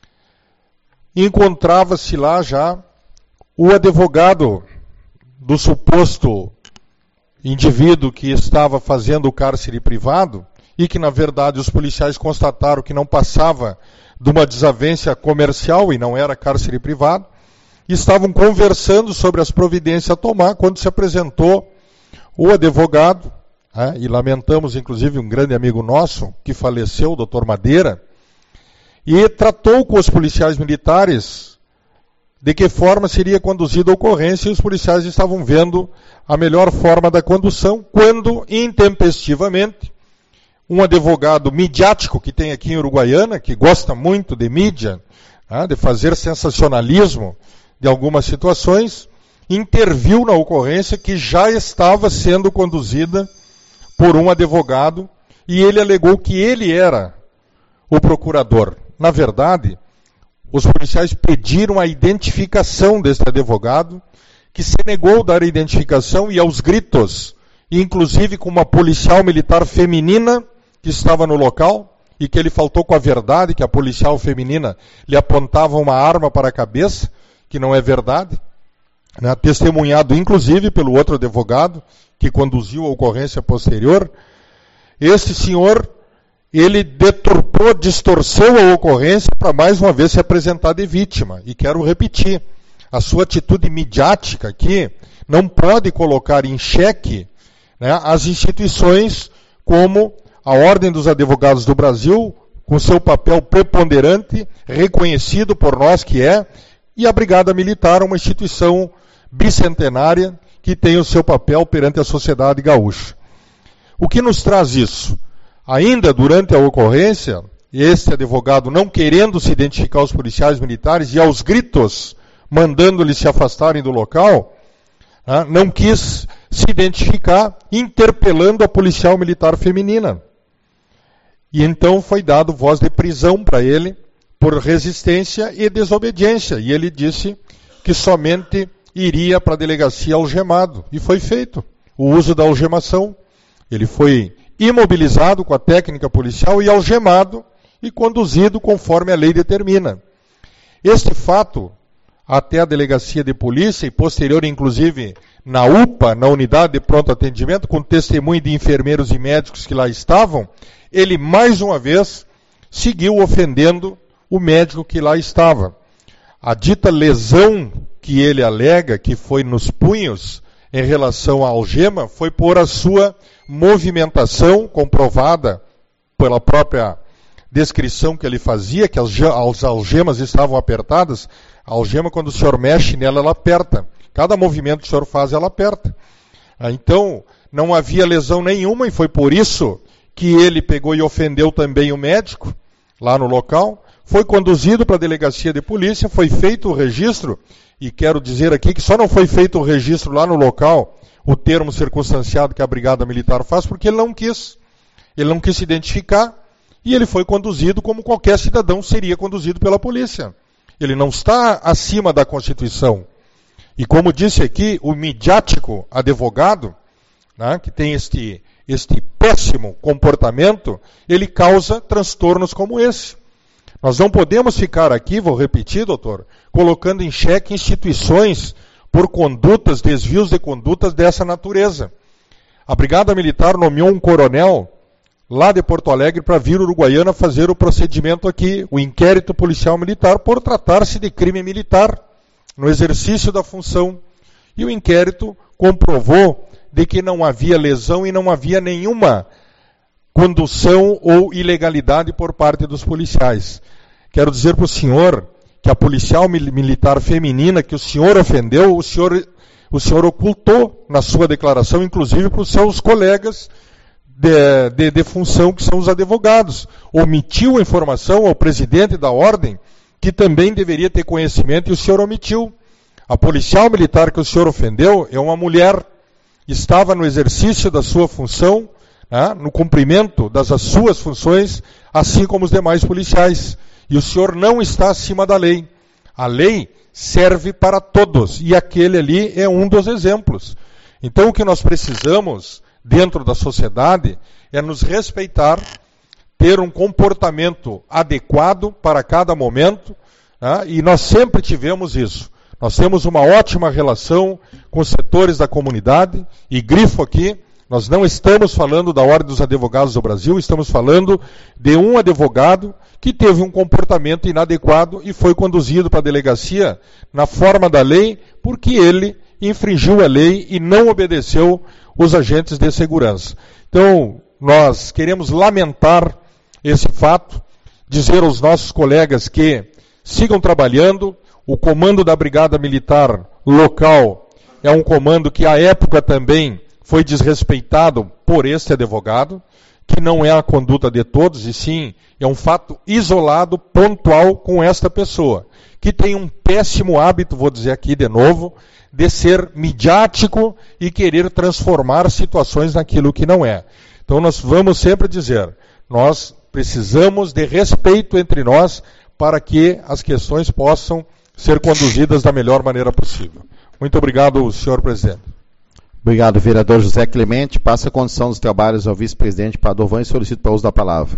encontrava-se lá já o advogado do suposto indivíduo que estava fazendo o cárcere privado e que, na verdade, os policiais constataram que não passava de uma desavença comercial e não era cárcere privado, e estavam conversando sobre as providências a tomar quando se apresentou o advogado, e lamentamos, inclusive, um grande amigo nosso que faleceu, o Dr. Madeira, e tratou com os policiais militares de que forma seria conduzida a ocorrência, e os policiais estavam vendo a melhor forma da condução, quando, intempestivamente, um advogado midiático que tem aqui em Uruguaiana, que gosta muito de mídia, de fazer sensacionalismo de algumas situações, interviu na ocorrência que já estava sendo conduzida por um advogado, e ele alegou que ele era o procurador. Na verdade, os policiais pediram a identificação deste advogado, que se negou a dar identificação e aos gritos, inclusive com uma policial militar feminina que estava no local, e que ele faltou com a verdade, que a policial feminina lhe apontava uma arma para a cabeça, que não é verdade, né? Testemunhado inclusive pelo outro advogado, que conduziu a ocorrência posterior. Esse senhor, ele deturpou, distorceu a ocorrência para mais uma vez se apresentar de vítima. E quero repetir, a sua atitude midiática aqui não pode colocar em xeque, né, as instituições como a Ordem dos Advogados do Brasil, com seu papel preponderante, reconhecido por nós que é, e a Brigada Militar, uma instituição bicentenária que tem o seu papel perante a sociedade gaúcha. O que nos traz isso? Ainda durante a ocorrência, este advogado, não querendo se identificar aos policiais militares e aos gritos mandando-lhes se afastarem do local, não quis se identificar, interpelando a policial militar feminina. E então foi dado voz de prisão para ele por resistência e desobediência. E ele disse que somente iria para a delegacia algemado. E foi feito o uso da algemação. Ele foi imobilizado com a técnica policial e algemado e conduzido conforme a lei determina. Este fato, até a delegacia de polícia e posterior, inclusive, na UPA, na unidade de pronto atendimento, com testemunho de enfermeiros e médicos que lá estavam, ele mais uma vez seguiu ofendendo o médico que lá estava. A dita lesão que ele alega que foi nos punhos em relação à algema foi por a sua movimentação comprovada pela própria descrição que ele fazia, que as algemas estavam apertadas. A algema, quando o senhor mexe nela, ela aperta. Cada movimento que o senhor faz, ela aperta. Então, não havia lesão nenhuma, e foi por isso que ele pegou e ofendeu também o médico, lá no local. Foi conduzido para a delegacia de polícia, foi feito o registro, e quero dizer aqui que só não foi feito o registro lá no local, o termo circunstanciado que a Brigada Militar faz, porque ele não quis. Ele não quis se identificar, e ele foi conduzido como qualquer cidadão seria conduzido pela polícia. Ele não está acima da Constituição. E como disse aqui, o midiático advogado, né, que tem este péssimo comportamento, ele causa transtornos como esse. Nós não podemos ficar aqui, vou repetir, doutor, colocando em xeque instituições por condutas, desvios de condutas dessa natureza. A Brigada Militar nomeou um coronel lá de Porto Alegre para vir Uruguaiana fazer o procedimento aqui, o inquérito policial militar, por tratar-se de crime militar no exercício da função. E o inquérito comprovou de que não havia lesão e não havia nenhuma condução ou ilegalidade por parte dos policiais. Quero dizer para o senhor que a policial militar feminina que o senhor ofendeu, o senhor ocultou na sua declaração, inclusive para os seus colegas de função, que são os advogados. Omitiu a informação ao presidente da ordem, que também deveria ter conhecimento, e o senhor omitiu. A policial militar que o senhor ofendeu é uma mulher, estava no exercício da sua função, no cumprimento das suas funções, assim como os demais policiais. E o senhor não está acima da lei. A lei serve para todos, e aquele ali é um dos exemplos. Então o que nós precisamos dentro da sociedade é nos respeitar, ter um comportamento adequado para cada momento, e nós sempre tivemos isso. Nós temos uma ótima relação com os setores da comunidade, e grifo aqui, nós não estamos falando da Ordem dos Advogados do Brasil, estamos falando de um advogado que teve um comportamento inadequado e foi conduzido para a delegacia na forma da lei, porque ele infringiu a lei e não obedeceu os agentes de segurança. Então, nós queremos lamentar esse fato, dizer aos nossos colegas que sigam trabalhando. O comando da Brigada Militar local é um comando que à época também foi desrespeitado por este advogado, que não é a conduta de todos, e sim é um fato isolado, pontual com esta pessoa, que tem um péssimo hábito, vou dizer aqui de novo, de ser midiático e querer transformar situações naquilo que não é. Então nós vamos sempre dizer, nós precisamos de respeito entre nós para que as questões possam ser conduzidas da melhor maneira possível. Muito obrigado, senhor presidente. Obrigado, vereador José Clemente. Passa a condição dos trabalhos ao vice-presidente Padovan e solicito para o uso da palavra.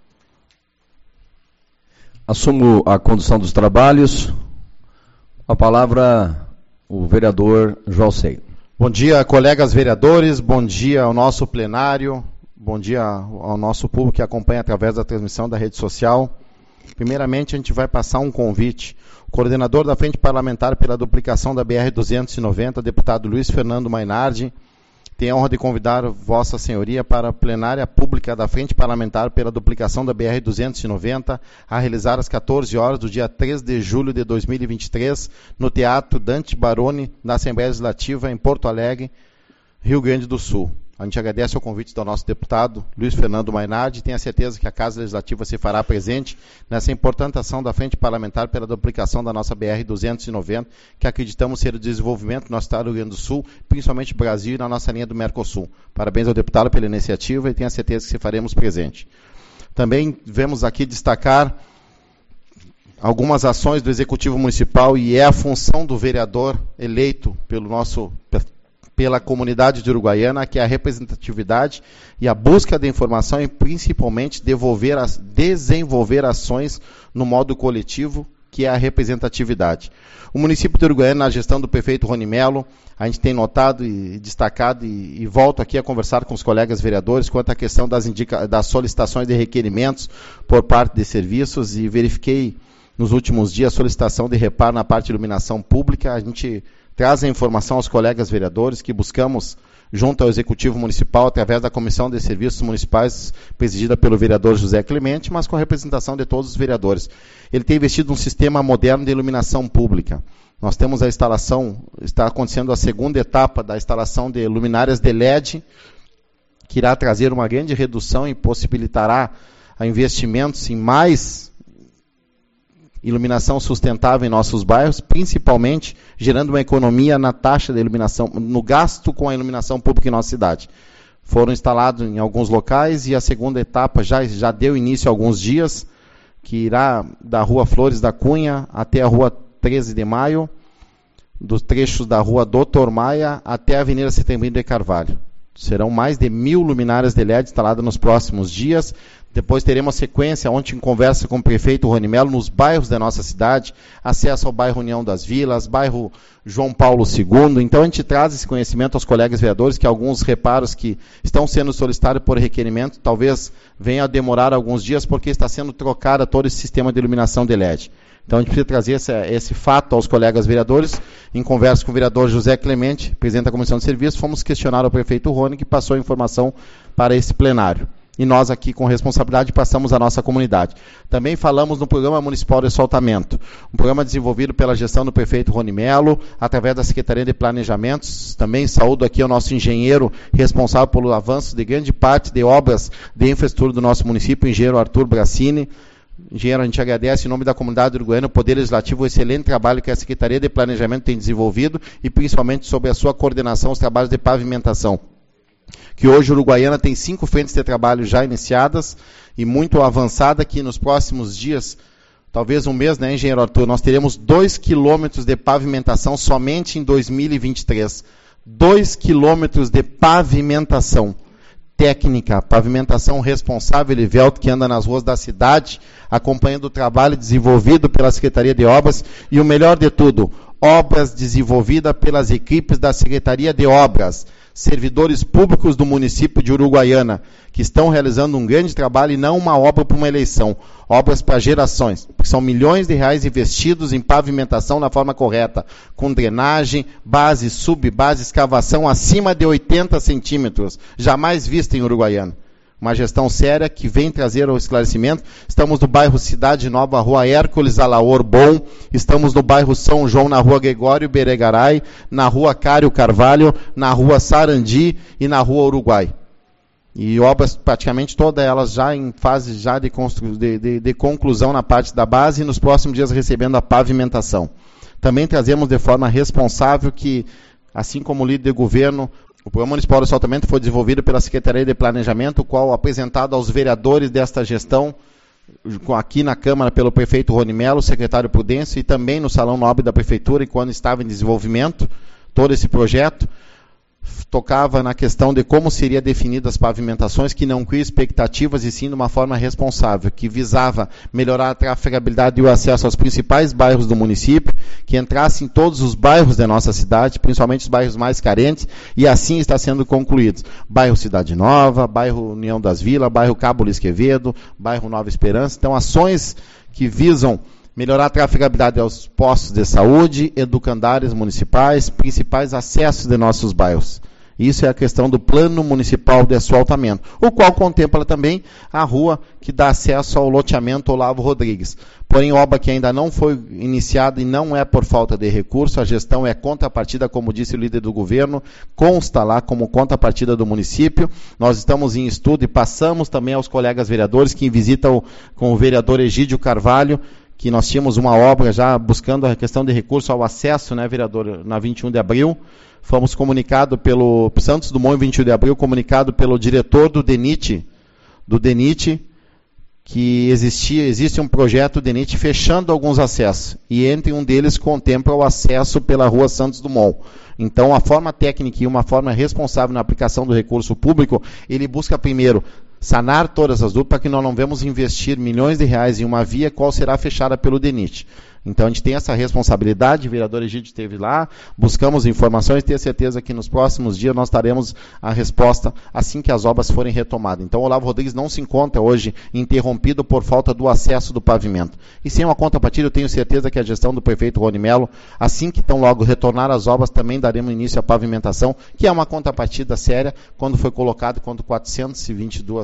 Assumo a condução dos trabalhos. A palavra, o vereador João Sei. Bom dia, colegas vereadores. Bom dia ao nosso plenário. Bom dia ao nosso público que acompanha através da transmissão da rede social. Primeiramente, a gente vai passar um convite. O coordenador da Frente Parlamentar pela duplicação da BR-290, deputado Luiz Fernando Mainardi, tem a honra de convidar Vossa Senhoria para a plenária pública da Frente Parlamentar pela duplicação da BR-290 a realizar às 14 horas do dia 3 de julho de 2023 no Teatro Dante Baroni, da Assembleia Legislativa em Porto Alegre, Rio Grande do Sul. A gente agradece ao convite do nosso deputado Luiz Fernando Mainardi e tem a certeza que a Casa Legislativa se fará presente nessa importante ação da Frente Parlamentar pela duplicação da nossa BR-290, que acreditamos ser o desenvolvimento do nosso estado do Rio Grande do Sul, principalmente Brasil e na nossa linha do Mercosul. Parabéns ao deputado pela iniciativa e tenho a certeza que se faremos presente. Também vemos aqui destacar algumas ações do Executivo Municipal e é a função do vereador eleito pela comunidade de Uruguaiana, que é a representatividade e a busca da informação e principalmente desenvolver ações no modo coletivo, que é a representatividade. O município de Uruguaiana, na gestão do prefeito Rony Melo, a gente tem notado e destacado e volto aqui a conversar com os colegas vereadores quanto à questão das solicitações de requerimentos por parte de serviços e verifiquei nos últimos dias a solicitação de reparo na parte de iluminação pública. A gente traz a informação aos colegas vereadores que buscamos, junto ao Executivo Municipal, através da Comissão de Serviços Municipais, presidida pelo vereador José Clemente, mas com a representação de todos os vereadores. Ele tem investido num sistema moderno de iluminação pública. Nós temos a instalação, está acontecendo a segunda etapa da instalação de luminárias de LED, que irá trazer uma grande redução e possibilitará a investimentos em mais iluminação sustentável em nossos bairros, principalmente gerando uma economia na taxa de iluminação, no gasto com a iluminação pública em nossa cidade. Foram instalados em alguns locais e a segunda etapa já deu início há alguns dias, que irá da Rua Flores da Cunha até a Rua 13 de Maio, dos trechos da Rua Doutor Maia até a Avenida Setembrino de Carvalho. Serão mais de 1.000 luminárias de LED instaladas nos próximos dias. Depois teremos a sequência, ontem em conversa com o prefeito Rony Melo, nos bairros da nossa cidade, acesso ao bairro União das Vilas, bairro João Paulo II. Então a gente traz esse conhecimento aos colegas vereadores, que alguns reparos que estão sendo solicitados por requerimento, talvez venha a demorar alguns dias, porque está sendo trocado todo esse sistema de iluminação de LED. Então a gente precisa trazer esse fato aos colegas vereadores. Em conversa com o vereador José Clemente, presidente da Comissão de Serviços, fomos questionar o prefeito Rony, que passou a informação para esse plenário. E nós aqui, com responsabilidade, passamos à nossa comunidade. Também falamos no Programa Municipal de Asfaltamento, um programa desenvolvido pela gestão do prefeito Rony Melo, através da Secretaria de Planejamentos. Também saúdo aqui ao nosso engenheiro responsável pelo avanço de grande parte de obras de infraestrutura do nosso município, o engenheiro Arthur Brassini. Engenheiro, a gente agradece em nome da comunidade uruguaiana, o Poder Legislativo, o excelente trabalho que a Secretaria de Planejamento tem desenvolvido e principalmente sobre a sua coordenação, os trabalhos de pavimentação. Que hoje Uruguaiana tem 5 frentes de trabalho já iniciadas e muito avançada, que nos próximos dias, talvez um mês, né, engenheiro Arthur, nós teremos 2 quilômetros de pavimentação somente em 2023. 2 quilômetros de pavimentação técnica, pavimentação responsável e Velto, que anda nas ruas da cidade, acompanhando o trabalho desenvolvido pela Secretaria de Obras e o melhor de tudo, obras desenvolvidas pelas equipes da Secretaria de Obras, servidores públicos do município de Uruguaiana, que estão realizando um grande trabalho e não uma obra para uma eleição, obras para gerações, porque são milhões de reais investidos em pavimentação na forma correta, com drenagem, base, subbase, escavação acima de 80 centímetros, jamais vista em Uruguaiana. Uma gestão séria que vem trazer o esclarecimento. Estamos no bairro Cidade Nova, Rua Hércules Alaor Bom. Estamos no bairro São João, na Rua Gregório Beregaray, na Rua Cário Carvalho, na Rua Sarandi e na Rua Uruguai. E obras praticamente todas elas já em fase já de conclusão na parte da base e nos próximos dias recebendo a pavimentação. Também trazemos de forma responsável que, assim como líder de governo, o Programa Municipal de Asfaltamento foi desenvolvido pela Secretaria de Planejamento, o qual apresentado aos vereadores desta gestão, aqui na Câmara pelo prefeito Rony Melo, secretário Prudêncio, e também no Salão Nobre da Prefeitura, e quando estava em desenvolvimento. todo esse projeto, tocava na questão de como seriam definidas as pavimentações, que não cria expectativas e sim de uma forma responsável, que visava melhorar a trafegabilidade e o acesso aos principais bairros do município, que entrasse em todos os bairros da nossa cidade, principalmente os bairros mais carentes, e assim está sendo concluídos. Bairro Cidade Nova, bairro União das Vilas, bairro Cabo Luiz Quevedo, bairro Nova Esperança. Então, ações que visam melhorar a trafegabilidade aos postos de saúde, educandários municipais, principais acessos de nossos bairros. Isso é a questão do Plano Municipal de Asfaltamento, o qual contempla também a rua que dá acesso ao loteamento Olavo Rodrigues. Porém, obra que ainda não foi iniciada e não é por falta de recurso, a gestão é contrapartida, como disse o líder do governo, consta lá como contrapartida do município. Nós estamos em estudo e passamos também aos colegas vereadores que visitam com o vereador Egídio Carvalho, que nós tínhamos uma obra já buscando a questão de recurso ao acesso, né, vereador, na 21 de abril. Fomos comunicados pelo Santos Dumont, 21 de abril, comunicado pelo diretor do DENIT, que existe um projeto DENIT fechando alguns acessos, e entre um deles contempla o acesso pela rua Santos Dumont. Então, a forma técnica e uma forma responsável na aplicação do recurso público, ele busca primeiro sanar todas as dúvidas, para que nós não vamos investir milhões de reais em uma via qual será fechada pelo DENIT. Então, a gente tem essa responsabilidade, o vereador Egídio esteve lá, buscamos informações e tenho certeza que nos próximos dias nós teremos a resposta assim que as obras forem retomadas. Então, o Olavo Rodrigues não se encontra hoje interrompido por falta do acesso do pavimento. E sem uma contrapartida, eu tenho certeza que a gestão do prefeito Rony Mello, assim que tão logo retornar as obras, também daremos início à pavimentação, que é uma contrapartida séria, quando foi colocado quando 421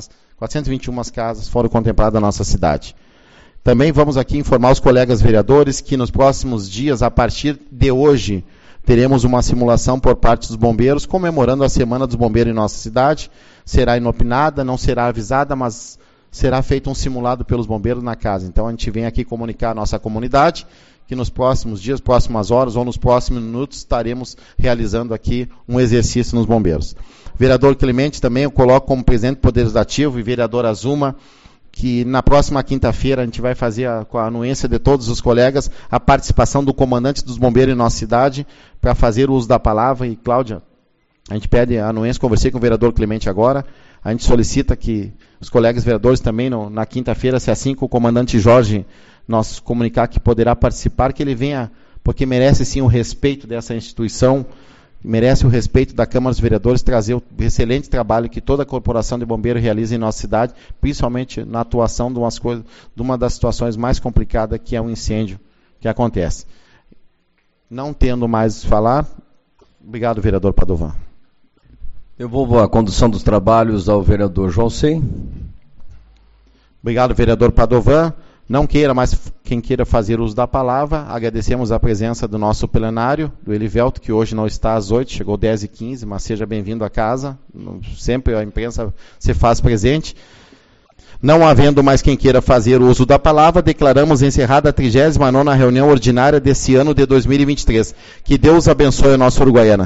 casas foram contempladas na nossa cidade. Também vamos aqui informar os colegas vereadores que nos próximos dias, a partir de hoje, teremos uma simulação por parte dos bombeiros, comemorando a Semana dos Bombeiros em nossa cidade. Será inopinada, não será avisada, mas será feito um simulado pelos bombeiros na casa. Então, a gente vem aqui comunicar à nossa comunidade que nos próximos dias, próximas horas ou nos próximos minutos estaremos realizando aqui um exercício nos bombeiros. Vereador Clemente também eu coloco como presidente do Poder Legislativo e vereador Azuma, que na próxima quinta-feira a gente vai fazer, com a anuência de todos os colegas, a participação do comandante dos bombeiros em nossa cidade, para fazer o uso da palavra. E, Cláudia, a gente pede a anuência, conversei com o vereador Clemente agora, a gente solicita que os colegas vereadores também, na quinta-feira, se assim que o comandante Jorge nos comunicar que poderá participar, que ele venha, porque merece sim o respeito dessa instituição, merece o respeito da Câmara dos Vereadores, trazer o excelente trabalho que toda a Corporação de Bombeiros realiza em nossa cidade, principalmente na atuação de uma das situações mais complicadas, que é um incêndio que acontece. Não tendo mais falar, obrigado, vereador Padovan. Eu vou a condução dos trabalhos ao vereador Joalcey. Obrigado, vereador Padovan. Não queira mais quem queira fazer uso da palavra, agradecemos a presença do nosso plenário, do Elivelto, que hoje não está às 8, chegou 10h15, mas seja bem-vindo à casa, sempre a imprensa se faz presente. Não havendo mais quem queira fazer uso da palavra, declaramos encerrada a 39ª reunião ordinária desse ano de 2023. Que Deus abençoe a nossa Uruguaiana.